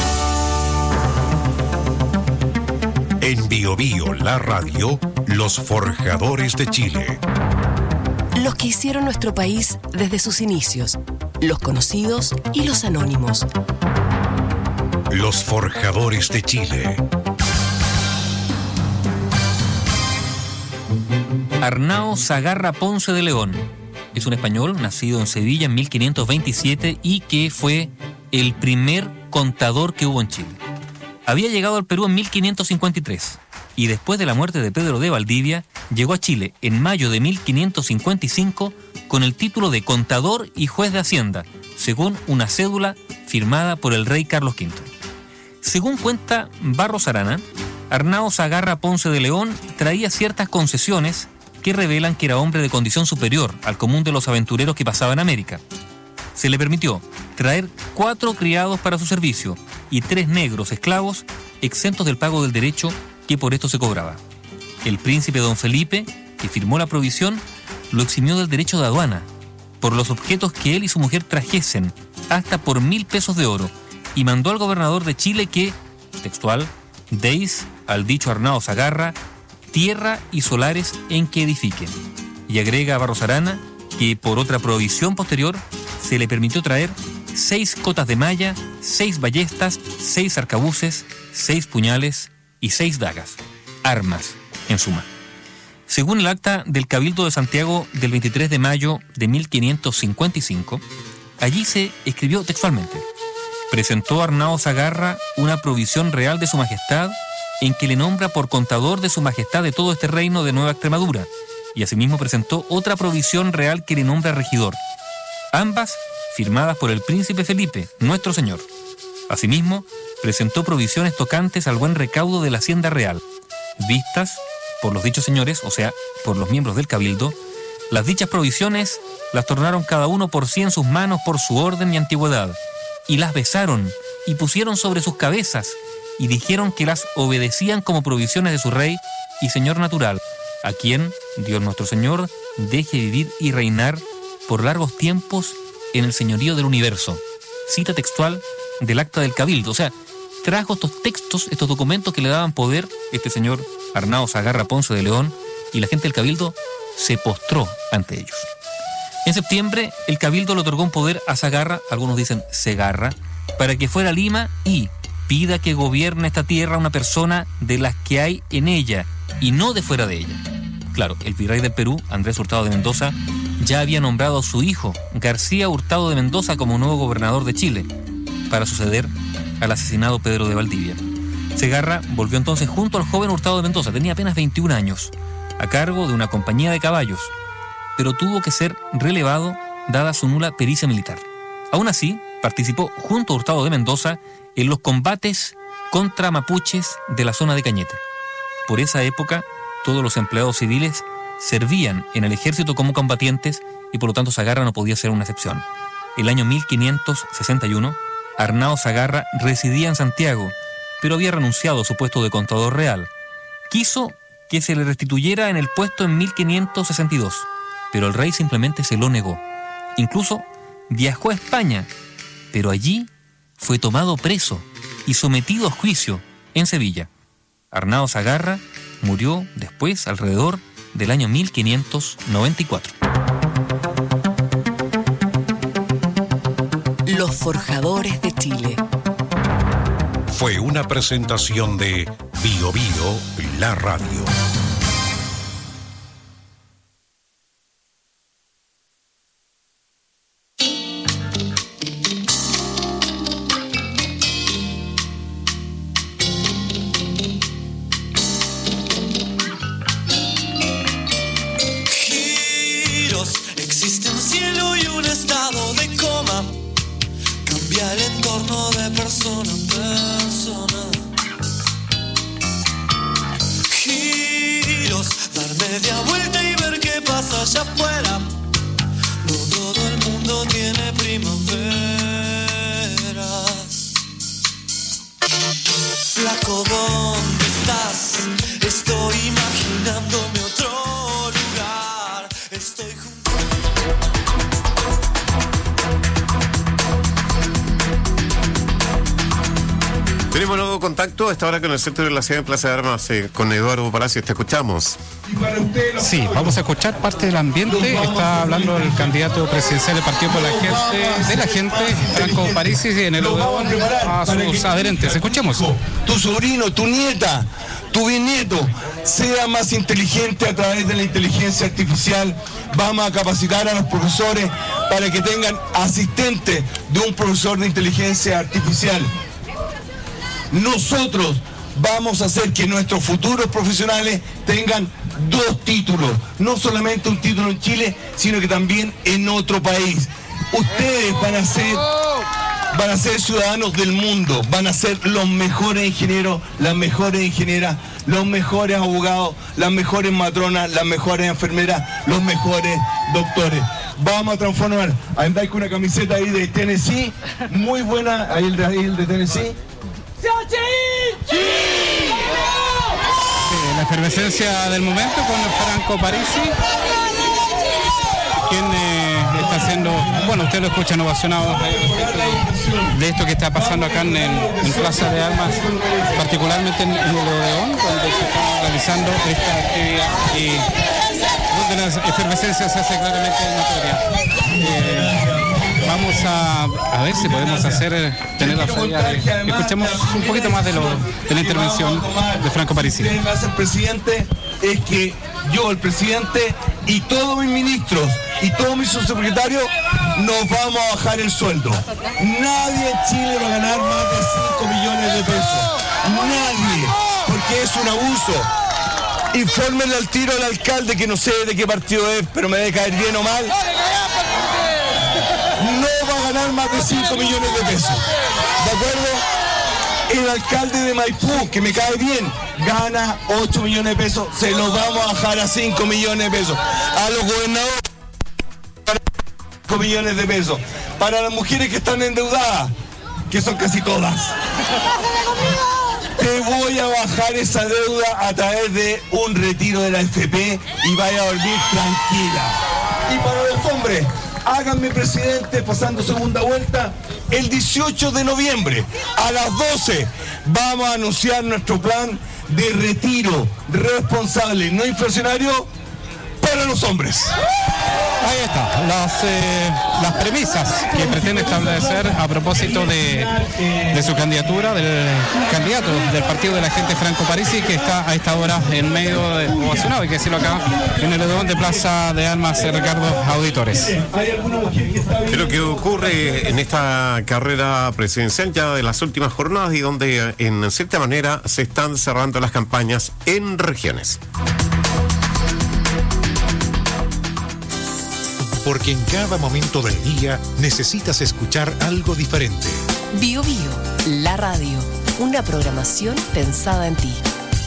En Bio Bio, la radio, los forjadores de Chile. Los que hicieron nuestro país desde sus inicios, los conocidos y los anónimos. Los forjadores de Chile. Arnao Sagarra Ponce de León es un español nacido en Sevilla en mil quinientos veintisiete y que fue el primer contador que hubo en Chile. Había llegado al Perú en mil quinientos cincuenta y tres y después de la muerte de Pedro de Valdivia llegó a Chile en mayo de mil quinientos cincuenta y cinco con el título de contador y juez de Hacienda, según una cédula firmada por el rey Carlos quinto. Según cuenta Barros Arana, Arnao Sagarra Ponce de León traía ciertas concesiones que revelan que era hombre de condición superior al común de los aventureros que pasaban América. Se le permitió traer cuatro criados para su servicio y tres negros esclavos exentos del pago del derecho que por esto se cobraba. El príncipe don Felipe, que firmó la provisión, lo eximió del derecho de aduana por los objetos que él y su mujer trajesen, hasta por mil pesos de oro, y mandó al gobernador de Chile que, textual, deis al dicho Arnao Sagarra tierra y solares en que edifiquen. Y agrega a Barros Arana que por otra provisión posterior se le permitió traer seis cotas de malla, seis ballestas, seis arcabuces, seis puñales y seis dagas, armas en suma. Según el acta del Cabildo de Santiago del veintitrés de mayo de mil quinientos cincuenta y cinco, allí se escribió textualmente: presentó Arnao Sagarra una provisión real de su majestad en que le nombra por contador de su majestad de todo este reino de Nueva Extremadura, y asimismo presentó otra provisión real que le nombra regidor, ambas firmadas por el príncipe Felipe, nuestro señor. Asimismo, presentó provisiones tocantes al buen recaudo de la hacienda real, vistas por los dichos señores, o sea, por los miembros del Cabildo. Las dichas provisiones las tornaron cada uno por sí en sus manos por su orden y antigüedad, y las besaron y pusieron sobre sus cabezas, y dijeron que las obedecían como provisiones de su rey y señor natural, a quien Dios nuestro Señor deje vivir y reinar por largos tiempos en el señorío del universo. Cita textual del acta del Cabildo. O sea, trajo estos textos, estos documentos que le daban poder este señor Arnao Sagarra Ponce de León, y la gente del Cabildo se postró ante ellos. En septiembre, el Cabildo le otorgó un poder a Sagarra, algunos dicen Segarra, para que fuera a Lima y pida que gobierne esta tierra una persona de las que hay en ella y no de fuera de ella. Claro, el virrey del Perú, Andrés Hurtado de Mendoza, ya había nombrado a su hijo, García Hurtado de Mendoza, como nuevo gobernador de Chile, para suceder al asesinado Pedro de Valdivia. Segarra volvió entonces junto al joven Hurtado de Mendoza, tenía apenas veintiún años, a cargo de una compañía de caballos, pero tuvo que ser relevado dada su nula pericia militar. Aún así, participó junto a Hurtado de Mendoza en los combates contra mapuches de la zona de Cañete. Por esa época, todos los empleados civiles servían en el ejército como combatientes y por lo tanto Sagarra no podía ser una excepción. El año mil quinientos sesenta y uno, Arnao Sagarra residía en Santiago, pero había renunciado a su puesto de contador real. Quiso que se le restituyera en el puesto en mil quinientos sesenta y dos, pero el rey simplemente se lo negó. Incluso viajó a España, pero allí fue tomado preso y sometido a juicio en Sevilla. Arnao Sagarra murió después alrededor del año mil quinientos noventa y cuatro. Los Forjadores de Chile. Fue una presentación de Bio Bio, la radio. Existe un cielo y un estado de coma. Cambia el entorno de persona a persona. Giros, dar media vuelta y ver qué pasa allá afuera. No todo el mundo tiene primaveras. Flaco, ¿dónde estás? Estoy imaginándome otro lugar. Estoy junto. Tenemos nuevo contacto a esta hora con el centro de la ciudad de Plaza de Armas, eh, con Eduardo Palacios. Te escuchamos. Sí, vamos a escuchar parte del ambiente. Está hablando el candidato presidencial del Partido por la Gente, de la Gente, Franco Parisi, en el Odeón, a sus adherentes. Escuchemos. Tu sobrino, tu nieta, tu bisnieto sea más inteligente a través de la inteligencia artificial. Vamos a capacitar a los profesores para que tengan asistente de un profesor de inteligencia artificial. Nosotros vamos a hacer que nuestros futuros profesionales tengan dos títulos, no solamente un título en Chile, sino que también en otro país. Ustedes van a ser, van a ser ciudadanos del mundo, van a ser los mejores ingenieros, las mejores ingenieras, los mejores abogados, las mejores matronas, las mejores enfermeras, los mejores doctores. Vamos a transformar. Andáis con una camiseta ahí de Tennessee, muy buena, ahí el de, ahí el de Tennessee. Sí, la efervescencia del momento con Franco Parisi, quien eh, está haciendo, bueno, usted lo escuchan ovacionado de esto que está pasando acá en, en Plaza de Armas, particularmente en, en el Odeón, donde se está realizando esta actividad y donde la efervescencia se hace claramente notoria. Eh, Vamos a, a ver si podemos hacer tener la salida. Escuchemos un poquito más de, lo, de la intervención de Franco Parisi. Lo que me hace el presidente es que yo, el presidente, y todos mis ministros y todos mis subsecretarios nos vamos a bajar el sueldo. Nadie en Chile va a ganar más de cinco millones de pesos. Nadie, porque es un abuso. Infórmenle al tiro al alcalde, que no sé de qué partido es, pero me debe caer bien o mal. No va a ganar más de cinco millones de pesos. ¿De acuerdo? El alcalde de Maipú, que me cae bien, gana ocho millones de pesos. Se lo vamos a bajar a cinco millones de pesos. A los gobernadores, cinco millones de pesos. Para las mujeres que están endeudadas, que son casi todas, te voy a bajar esa deuda a través de un retiro de la F P y vaya a dormir tranquila. Y para los hombres, háganme presidente pasando segunda vuelta el dieciocho de noviembre a las doce. Vamos a anunciar nuestro plan de retiro responsable, no inflacionario, para los hombres. Ahí está, las, eh, las premisas que pretende establecer a propósito de, de su candidatura, del candidato del Partido de la Gente, Franco Parisi, que está a esta hora en medio de ovacionado, hay que decirlo acá, en el Odeón de Plaza de Armas, Ricardo Auditores. Es lo que ocurre en esta carrera presidencial ya de las últimas jornadas y donde en cierta manera se están cerrando las campañas en regiones. Porque en cada momento del día necesitas escuchar algo diferente. Bio Bio, la radio. Una programación pensada en ti.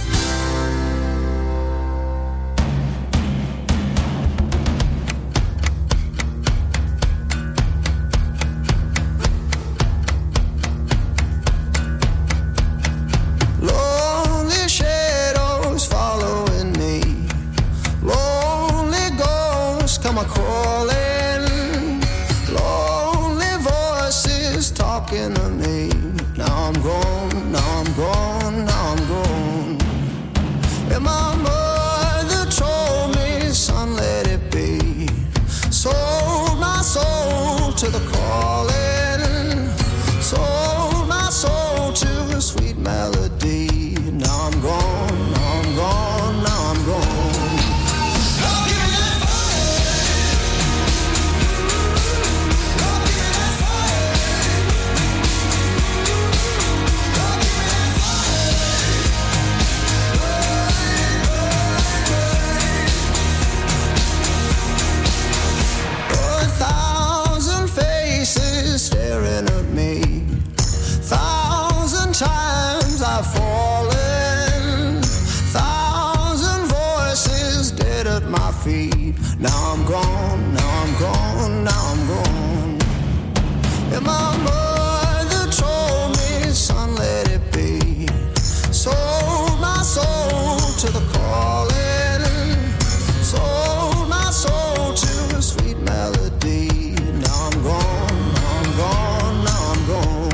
Lonely shadows following me. Lonely ghosts come a crawling. Lonely voices talking to me. Now I'm gone, now I'm gone, now I'm gone. And my mother told me feet. Now I'm gone, now I'm gone, now I'm gone. And my mother told me, son, let it be. Sold my soul to the calling. Sold my soul to a sweet melody. Now I'm gone, now I'm gone, now I'm gone.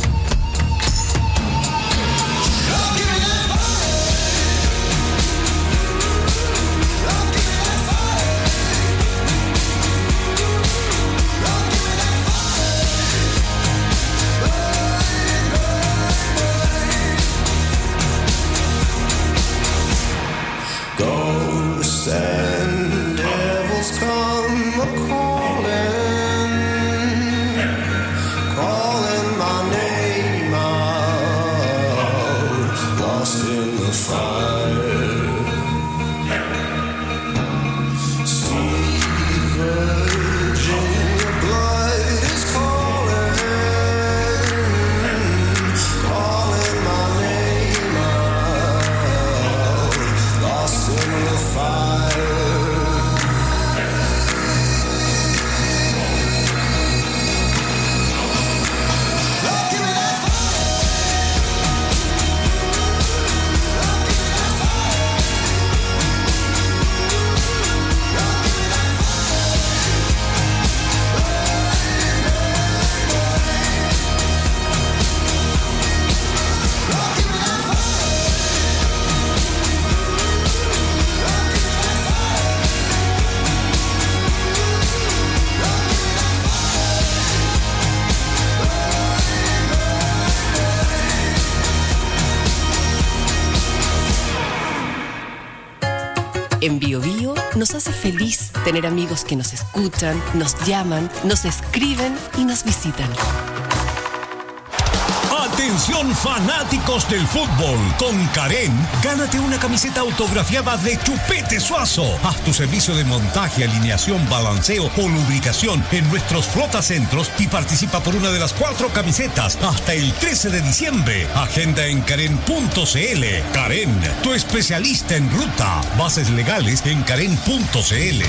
Ghosts and devils come a-calling, calling my name out, lost in the fire. Sweet Virginia blood is calling, calling my name out, lost in the fire. En Bio Bio nos hace feliz tener amigos que nos escuchan, nos llaman, nos escriben y nos visitan. Atención fanáticos del fútbol, con Karen, gánate una camiseta autografiada de Chupete Suazo. Haz tu servicio de montaje, alineación, balanceo o lubricación en nuestros flotacentros y participa por una de las cuatro camisetas hasta el trece de diciembre. Agenda en karen punto cl. Karen, tu especialista en ruta. Bases legales en karen punto cl.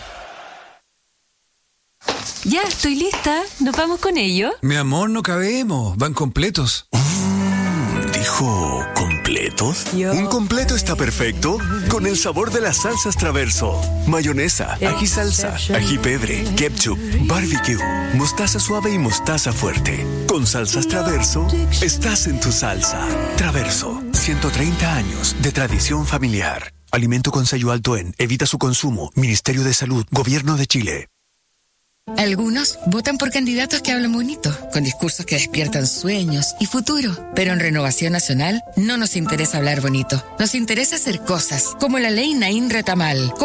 Ya, estoy lista. ¿Nos vamos con ello? Mi amor, no cabemos. Van completos. Mm, ¿dijo completos? Yo. Un completo está perfecto con el sabor de las salsas Traverso. Mayonesa, ají salsa, ají pebre, ketchup, barbecue, mostaza suave y mostaza fuerte. Con salsas Traverso, estás en tu salsa. Traverso, ciento treinta años de tradición familiar. Alimento con sello alto en Evita su consumo. Ministerio de Salud, Gobierno de Chile. Algunos votan por candidatos que hablan bonito, con discursos que despiertan sueños y futuro. Pero en Renovación Nacional no nos interesa hablar bonito. Nos interesa hacer cosas, como la ley Naín Retamal.